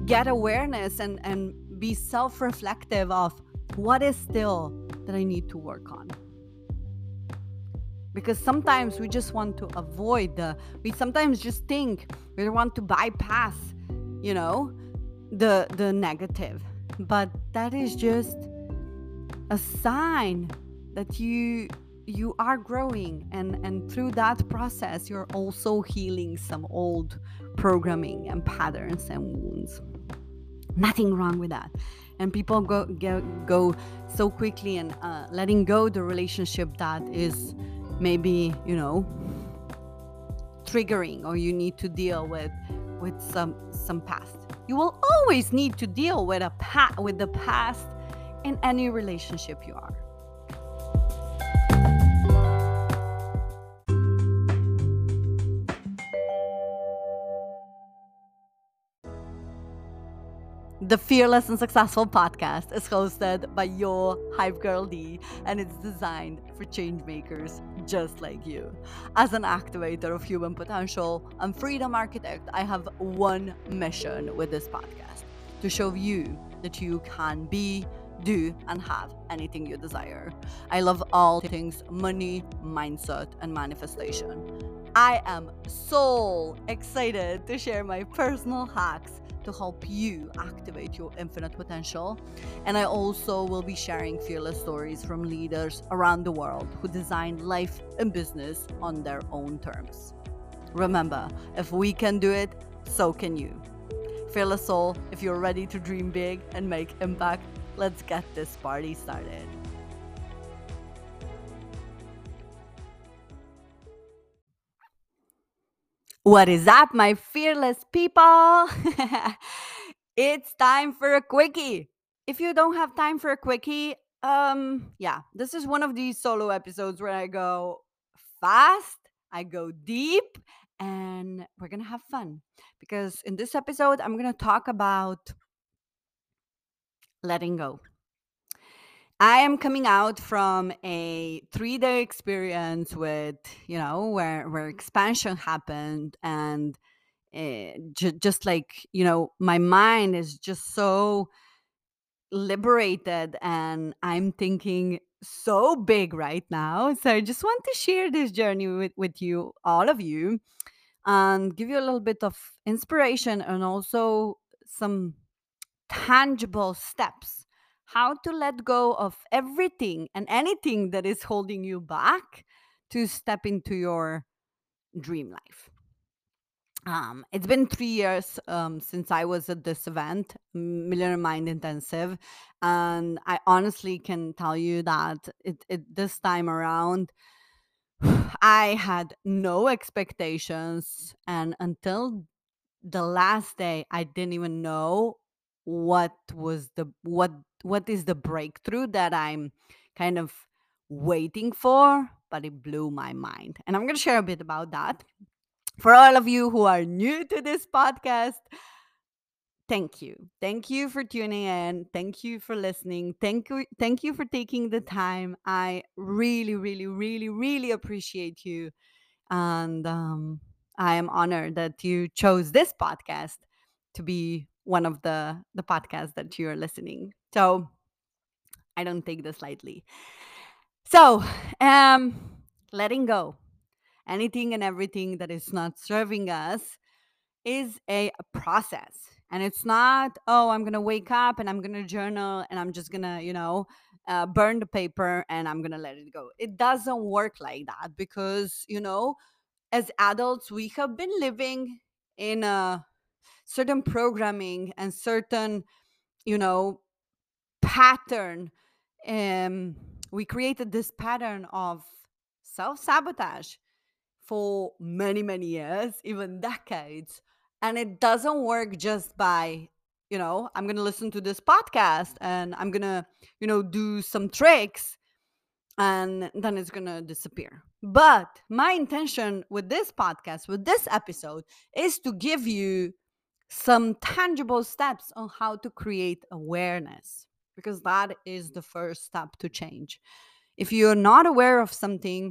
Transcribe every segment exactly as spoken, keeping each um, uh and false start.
get awareness and, and be self-reflective of what is still that I need to work on. Because sometimes we just want to avoid the, we sometimes just think we want to bypass, you know, the the negative. But that is just a sign that you you are growing, and and through that process you're also healing some old programming and patterns and wounds. Nothing wrong with that. And people go go, go so quickly and uh, letting go the relationship that is maybe, you know, triggering, or you need to deal with with some some past. You will always need to deal with a pa- with the past in any relationship you are. The Fearless and Successful podcast is hosted by your Hype Girl D, and it's designed for change makers just like you. As an activator of human potential and freedom architect, I have one mission with this podcast: to show you that you can be, do, and have anything you desire. I love all things money, mindset, and manifestation. I am so excited to share my personal hacks to help you activate your infinite potential. And I also will be sharing fearless stories from leaders around the world who design life and business on their own terms. Remember, if we can do it, so can you. Fearless soul, if you're ready to dream big and make impact, let's get this party started. What is up, my fearless people? It's time for a quickie. If you don't have time for a quickie, um, yeah, this is one of these solo episodes where I go fast, I go deep, and we're gonna have fun. Because in this episode, I'm gonna talk about letting go. I am coming out from a three day experience with, you know, where, where expansion happened, and uh, j- just like, you know, my mind is just so liberated and I'm thinking so big right now. So I just want to share this journey with, with you, all of you, and give you a little bit of inspiration and also some tangible steps how to let go of everything and anything that is holding you back to step into your dream life. Um, it's been three years um, since I was at this event, Millionaire Mind Intensive, and I honestly can tell you that it, it this time around, I had no expectations, and until the last day, I didn't even know what was the what what is the breakthrough that I'm kind of waiting for, but it blew my mind, and I'm going to share a bit about that. For all of you who are new to this podcast, thank you. Thank you for tuning in. Thank you for listening. Thank you thank you for taking the time. I really really really really appreciate you, and um I am honored that you chose this podcast to be one of the the podcasts that you're listening. So, I don't take this lightly. So, um letting go anything and everything that is not serving us is a process. And it's not, oh, I'm going to wake up and I'm going to journal and I'm just going to, you know, uh, burn the paper and I'm going to let it go. It doesn't work like that because, you know, as adults, we have been living in a certain programming and certain, you know, pattern. Um, we created this pattern of self sabotage for many, many years, even decades. And it doesn't work just by, you know, I'm going to listen to this podcast and I'm going to, you know, do some tricks and then it's going to disappear. But my intention with this podcast, with this episode, is to give you some tangible steps on how to create awareness, because that is the first step to change. If you're not aware of something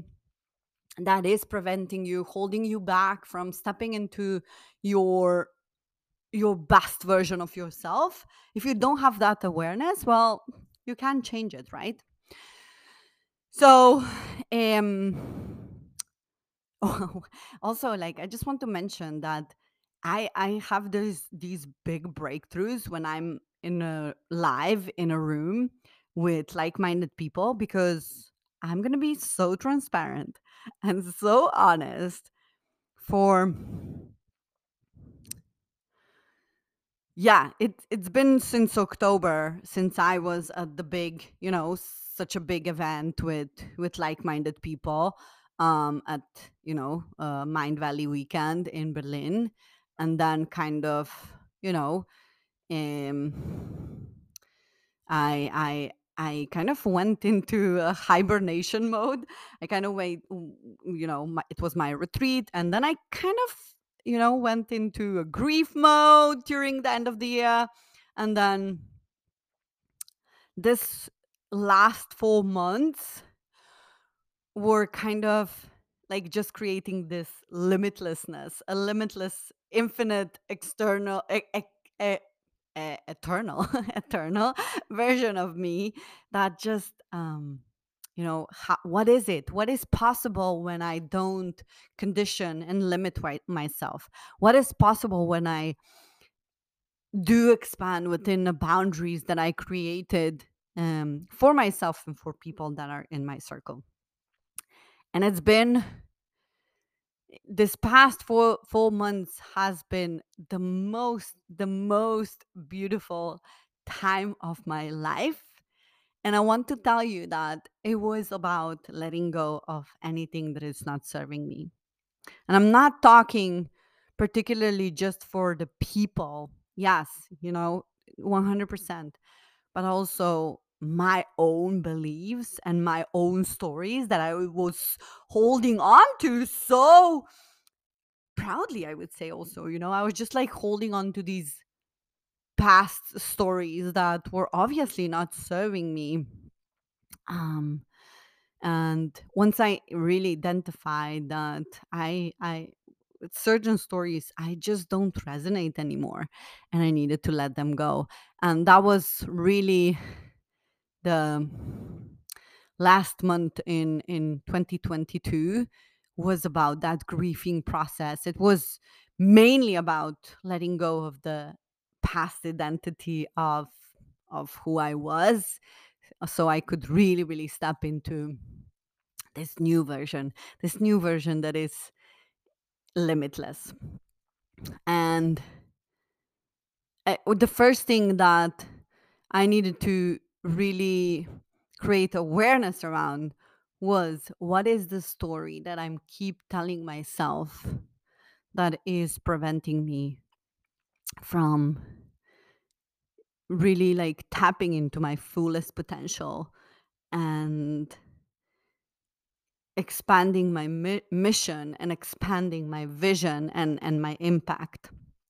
that is preventing you, holding you back from stepping into your your best version of yourself. If you don't have that awareness, well, you can't change it, right? So, um, oh, also, like, I just want to mention that I I have this these big breakthroughs when I'm in a live in a room with like-minded people, because I'm gonna be so transparent and so honest. For Yeah, it it's been since October since I was at the big, you know, such a big event with with like-minded people, um at, you know, uh, Mind Valley weekend in Berlin, and then kind of, you know, um I I I kind of went into a hibernation mode. I kind of wait, you know, my, it was my retreat, and then I kind of, you know, went into a grief mode during the end of the year, and then this last four months were kind of like just creating this limitlessness, a limitless, infinite, external, e- e- e- e- eternal, eternal version of me that just, um, you know, ho- what is it? What is possible when I don't condition and limit wi- myself? What is possible when I do expand within the boundaries that I created, um, for myself and for people that are in my circle? And it's been this past four four months has been the most the most beautiful time of my life. And I want to tell you that it was about letting go of anything that is not serving me. And I'm not talking particularly just for the people. Yes, you know, one hundred percent, but also my own beliefs and my own stories that I was holding on to so proudly, I would say. Also, you know, I was just like holding on to these past stories that were obviously not serving me. um and once I really identified that i i with certain stories I just don't resonate anymore, and I needed to let them go. And that was really the last month in in twenty twenty-two was about that grieving process. It was mainly about letting go of the past identity of of who I was, so I could really really step into this new version, this new version that is limitless. And uh, the first thing that I needed to really create awareness around was, what is the story that I'm keep telling myself that is preventing me from really like tapping into my fullest potential and expanding my mi- mission and expanding my vision and and my impact.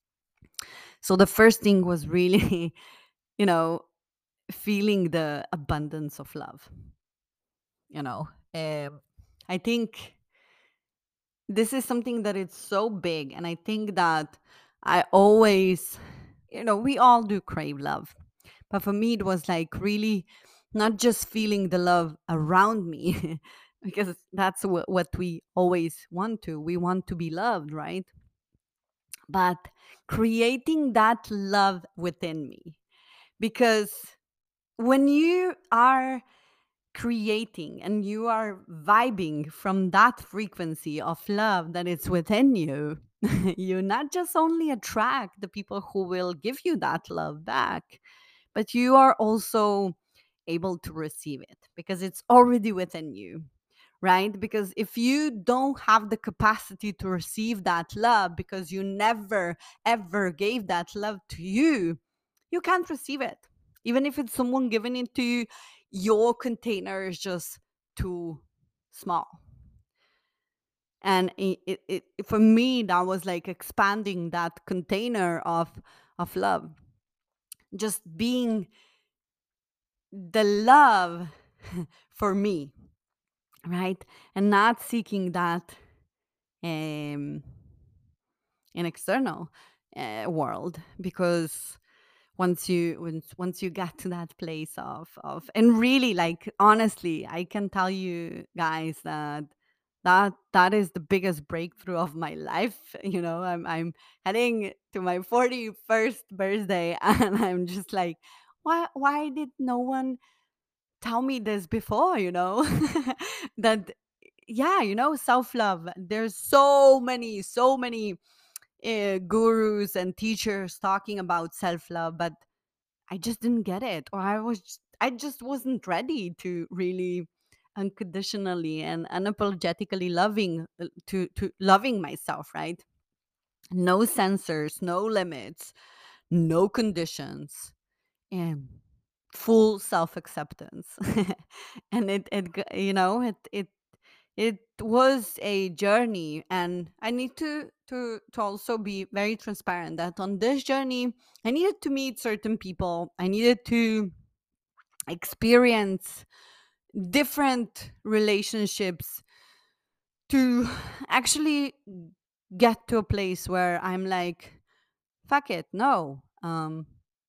So the first thing was really, you know, feeling the abundance of love, you know. um, I think this is something that it's so big, and I think that I always, you know, we all do crave love, but for me it was like really not just feeling the love around me because that's what, what we always want to we want to be loved, right? But creating that love within me, because when you are creating and you are vibing from that frequency of love that is within you, you not just only attract the people who will give you that love back, but you are also able to receive it because it's already within you, right? Because if you don't have the capacity to receive that love because you never ever gave that love to you, you can't receive it. Even if it's someone giving it to you, your container is just too small. And it, it, it for me that was like expanding that container of of love, just being the love for me, right? And not seeking that um in external. uh, world, because once you once once you get to that place of of and really, like, honestly, I can tell you guys that that that is the biggest breakthrough of my life. You know, i'm i'm heading to my forty-first birthday and I'm just like, why why did no one tell me this before, you know? That, yeah, you know, self-love, there's so many so many uh, gurus and teachers talking about self-love, but I just didn't get it, or I was just, I just wasn't ready to really unconditionally and unapologetically loving uh, to to loving myself, right? No censors, no limits, no conditions, and full self-acceptance. And it it g- you know, it it it was a journey, and I need to to to also be very transparent that on this journey I needed to meet certain people. I needed to experience different relationships to actually get to a place where I'm like, fuck it, no. Um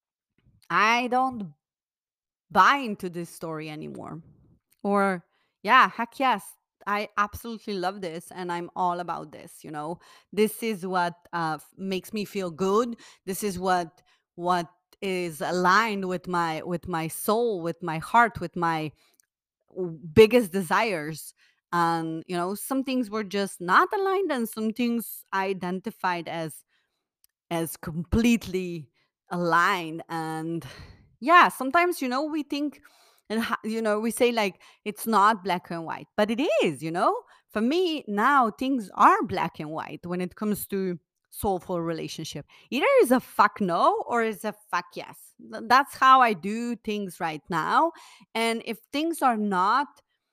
I don't buy into this story anymore. Or, yeah, heck yes, I absolutely love this and I'm all about this, you know. This is what uh, f- makes me feel good. This is what what is aligned with my with my soul, with my heart, with my w- biggest desires. And, you know, some things were just not aligned and some things I identified as as completely aligned. And yeah, sometimes, you know, we think and ha- you know, we say like it's not black and white, but it is, you know. For me now, things are black and white when it comes to soulful relationship. Either is a fuck no or is a fuck yes. Th- that's how I do things right now. And if things are not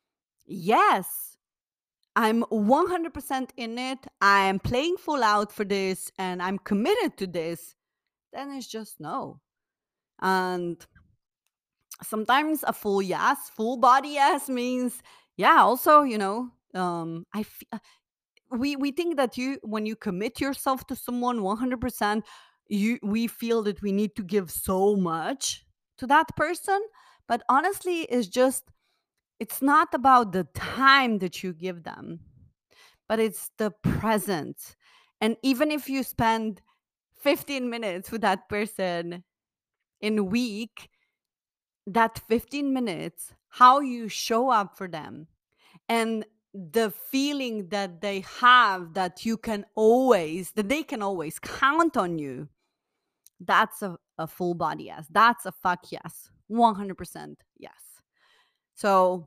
yes, I'm one hundred percent in it, I am playing full out for this and I'm committed to this, then it's just no. And sometimes a full yes, full body yes means, yeah, also, you know, um, I f- uh, we we think that you when you commit yourself to someone one hundred percent, you we feel that we need to give so much to that person, but honestly, it's just it's not about the time that you give them, but it's the present. And even if you spend fifteen minutes with that person in a week, that fifteen minutes, how you show up for them, and the feeling that they have that you can always, that they can always count on you, that's a, a full body yes. That's a fuck yes. one hundred percent yes. So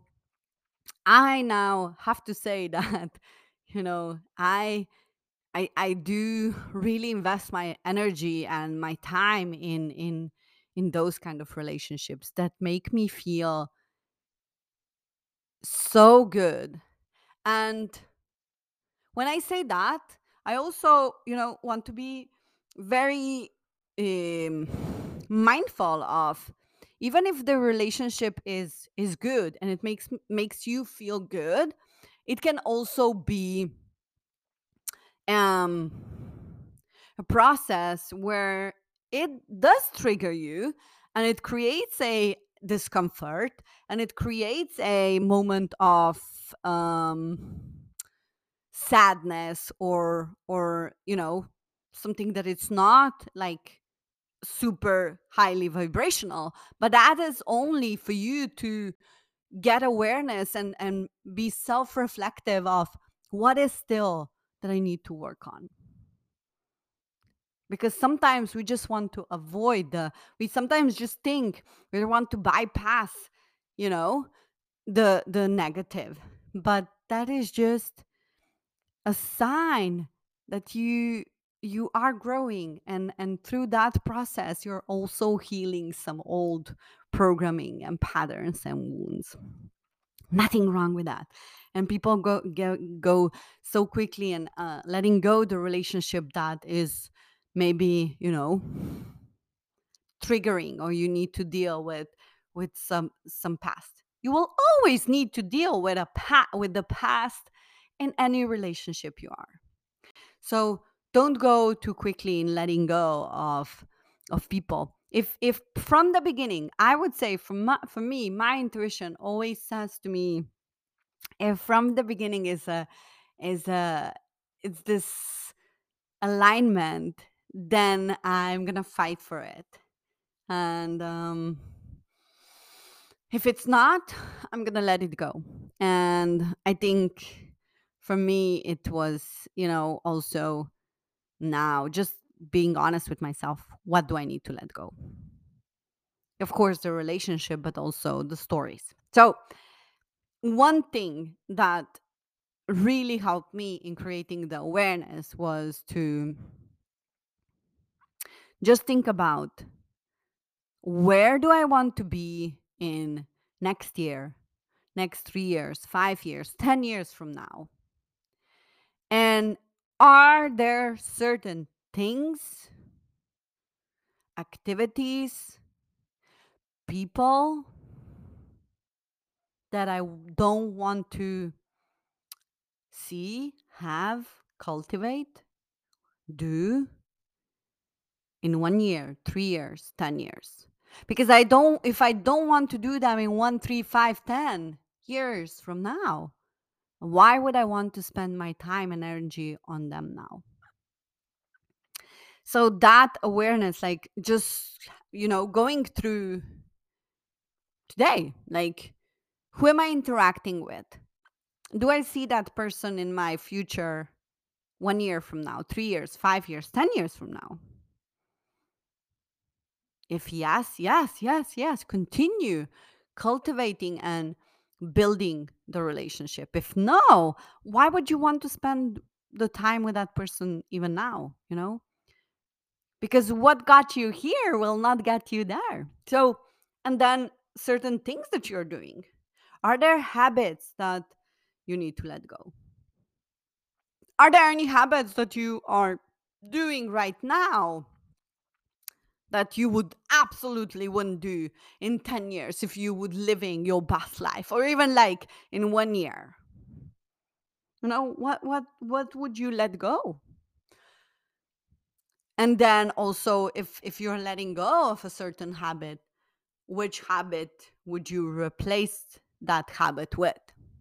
I now have to say that, you know, I I I do really invest my energy and my time in in in those kind of relationships that make me feel so good. And when I say that, I also, you know, want to be very um, mindful of, even if the relationship is is good and it makes makes you feel good, it can also be um a process where it does trigger you and it creates a discomfort and it creates a moment of um sadness, or or you know, something that it's not like super highly vibrational, but that is only for you to get awareness and and be self-reflective of what is still that I need to work on. Because sometimes we just want to avoid the we sometimes just think we want to bypass, you know, the the negative, but that is just a sign that you you are growing, and and through that process you're also healing some old programming and patterns and wounds. Nothing wrong with that. And people go go, go so quickly and uh, letting go the relationship that is maybe, you know, triggering, or you need to deal with with some some past. You will always need to deal with a pa- with the past in any relationship you are. So don't go too quickly in letting go of of people. If if from the beginning, I would say, from my, for me, my intuition always says to me, if from the beginning is a is a it's this alignment, then I'm gonna fight for it. And um if it's not, I'm gonna let it go. And I think for me it was, you know, also now just being honest with myself. What do I need to let go? Of course, the relationship, but also the stories. So, one thing that really helped me in creating the awareness was to just think about, where do I want to be in next year, next three years, five years, ten years from now? And are there certain things, activities, people that I w- don't want to see, have, cultivate, do in one year, three years, ten years? Because I don't, if I don't want to do them in one, three, five, ten years from now, why would I want to spend my time and energy on them now? So that awareness, like, just, you know, going through today, like, who am I interacting with? Do I see that person in my future one year from now, three years, five years, ten years from now? If yes, yes, yes, yes, continue cultivating and building the relationship. If no, why would you want to spend the time with that person even now, you know? Because what got you here will not get you there. So, and then certain things that you're doing. Are there habits that you need to let go? Are there any habits that you are doing right now that you would absolutely wouldn't do in ten years if you would living your best life, or even like in one year? You know, what what what would you let go? And then also, if if you're letting go of a certain habit, which habit would you replace that habit with?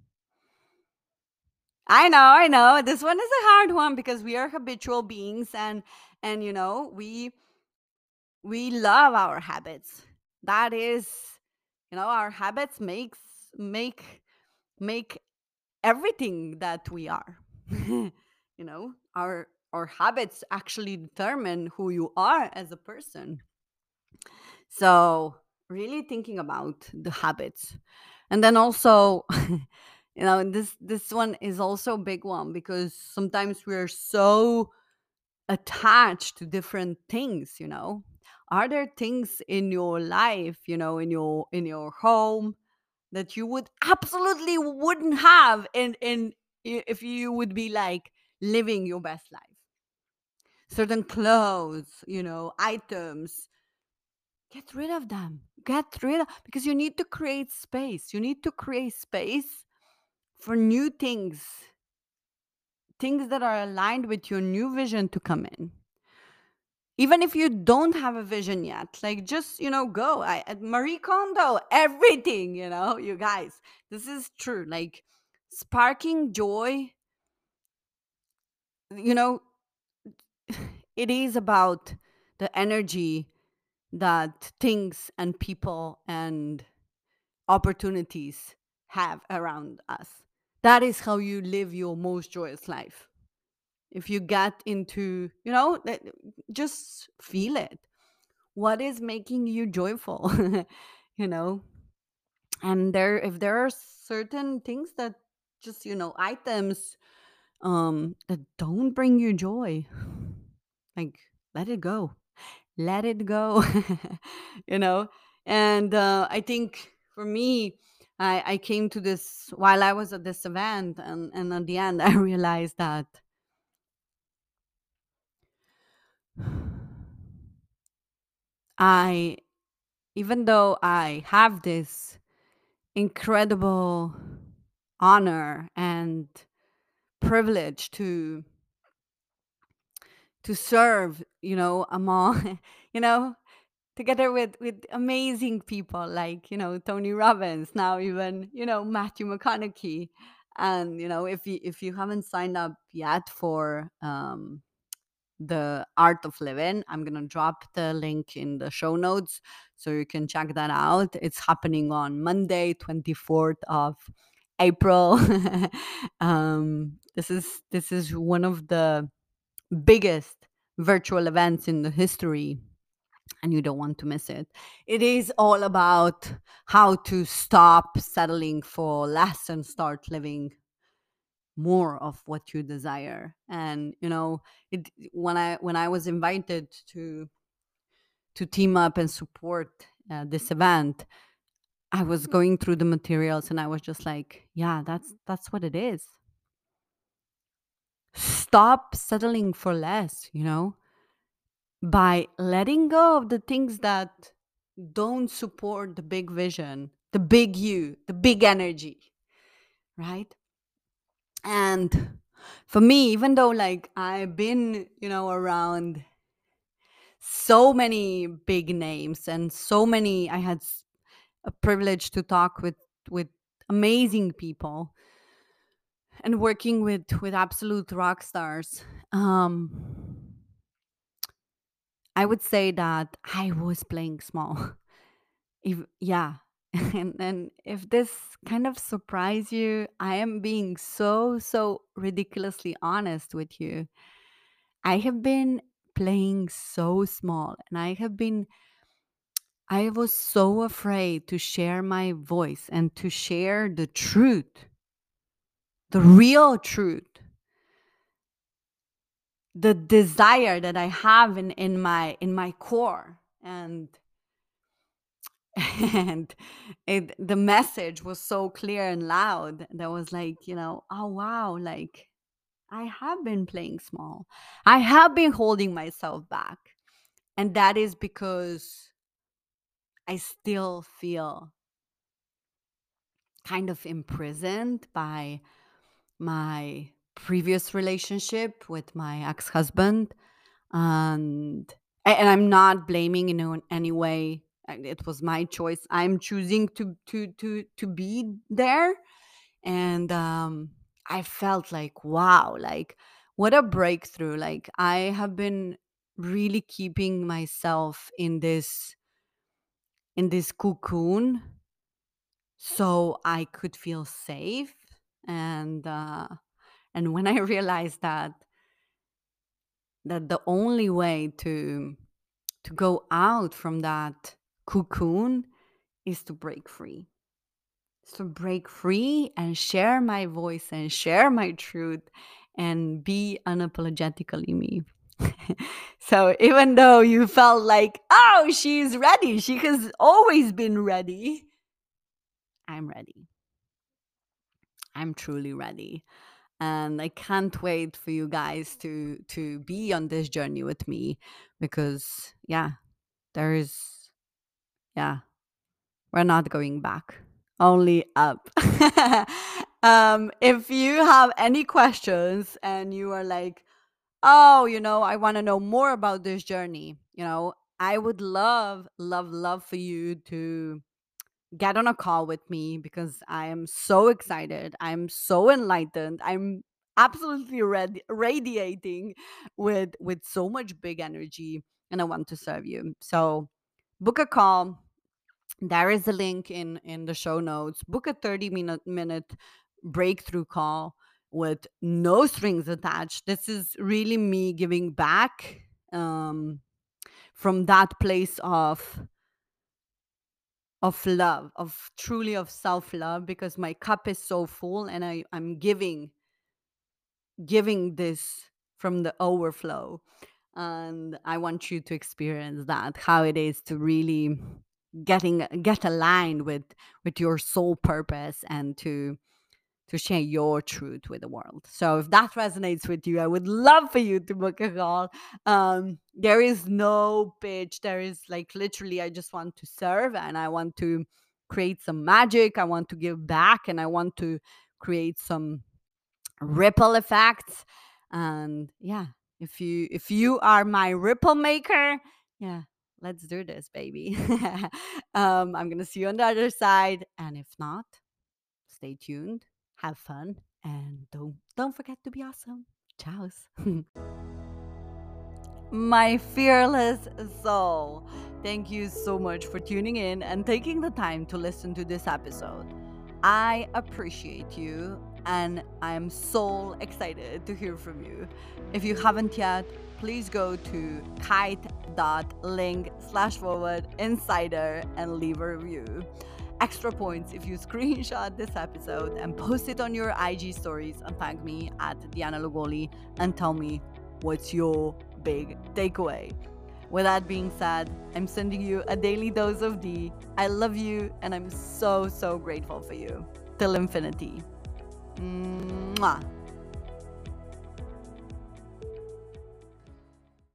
I know, I know. This one is a hard one because we are habitual beings, and and you know, we we love our habits. That is, you know, our habits makes make make everything that we are. you know, our our habits actually determine who you are as a person. So, really thinking about the habits. And then also, you know, this this one is also a big one because sometimes we're so attached to different things, you know. Are there things in your life, you know, in your in your home, that you would absolutely wouldn't have in in i- if you would be like living your best life? Certain clothes, you know, items, get rid of them. Get rid of, because you need to create space. You need to create space for new things, things that are aligned with your new vision to come in. Even if you don't have a vision yet, like, just, you know, go. I at Marie Kondo, everything, you know, you guys. This is true. Like, sparking joy, you know, it is about the energy that things and people and opportunities have around us. That is how you live your most joyous life. If you get into, you know, that- just feel it. What is making you joyful? you know, and there, if there are certain things that, just, you know, items um that don't bring you joy, like, let it go. Let it go. you know, and uh, I think for me, I, I came to this while I was at this event, and, and at the end, I realized that I, even though I have this incredible honor and privilege to to serve, you know, among, you know, together with with amazing people like, you know, Tony Robbins, now even, you know, Matthew McConaughey. And you know, if you if you haven't signed up yet for um the Art of Living, I'm gonna drop the link in the show notes so you can check that out. It's happening on Monday, twenty-fourth of April. um this is this is one of the biggest virtual events in the history, and you don't want to miss it. It is all about how to stop settling for less and start living more of what you desire. And you know, it when I when I was invited to to team up and support uh, this event, I was going through the materials and I was just like, yeah, that's that's what it is. Stop settling for less, you know, by letting go of the things that don't support the big vision, the big you, the big energy, right? And for me, even though like I've been, you know, around so many big names and so many, I had s- a privilege to talk with with amazing people and working with with absolute rock stars. Um I would say that I was playing small. If yeah. And and if this kind of surprise you, I am being so so ridiculously honest with you. I have been playing so small, and I have been I was so afraid to share my voice and to share the truth, the real truth, the desire that I have in in my in my core. And and it, the message was so clear and loud that was like, you know, oh wow, like I have been playing small. I have been holding myself back. And that is because I still feel kind of imprisoned by my previous relationship with my ex-husband. And a- and I'm not blaming, you know, in any way. Uh, it was my choice. I'm choosing to to to to be there. And um I felt like, wow, like what a breakthrough. Like I have been really keeping myself in this in this cocoon so I could feel safe. And uh and when I realized that that the only way to to go out from that cocoon is to break free. Is to break free and share my voice and share my truth and be unapologetically me. So even though you felt like, oh, she's ready, she has always been ready, I'm ready. I'm truly ready. And I can't wait for you guys to to be on this journey with me, because yeah, there is yeah, we're not going back, only up. Um, if you have any questions and you are like, oh, you know, I want to know more about this journey, you know, I would love, love, love for you to get on a call with me, because I am so excited. I'm so enlightened. I'm absolutely radi- radiating with with so much big energy, and I want to serve you. So book a call. There is a link in in the show notes. Book a thirty minute minute breakthrough call with no strings attached. This is really me giving back, um, from that place of of love, of truly of self love, because my cup is so full, and I I'm giving giving this from the overflow. And I want you to experience that, how it is to really getting get aligned with with your soul purpose, and to to share your truth with the world. So if that resonates with you, I would love for you to book a call. Um, there is no pitch. There is like literally, I just want to serve, and I want to create some magic. I want to give back, and I want to create some ripple effects. And yeah, If you if you are my ripple maker, yeah, let's do this, baby. um, I'm gonna see you on the other side, and if not, stay tuned, have fun, and don't don't forget to be awesome. Ciao. My fearless soul. Thank you so much for tuning in and taking the time to listen to this episode. I appreciate you and I'm so excited to hear from you. If you haven't yet, please go to kite.link slash forward insider and leave a review. Extra points if you screenshot this episode and post it on your I G stories and tag me at Diana Lugoli and tell me what's your big takeaway. With that being said, I'm sending you a daily dose of D. I love you and I'm so, so grateful for you. Till infinity. Mwah.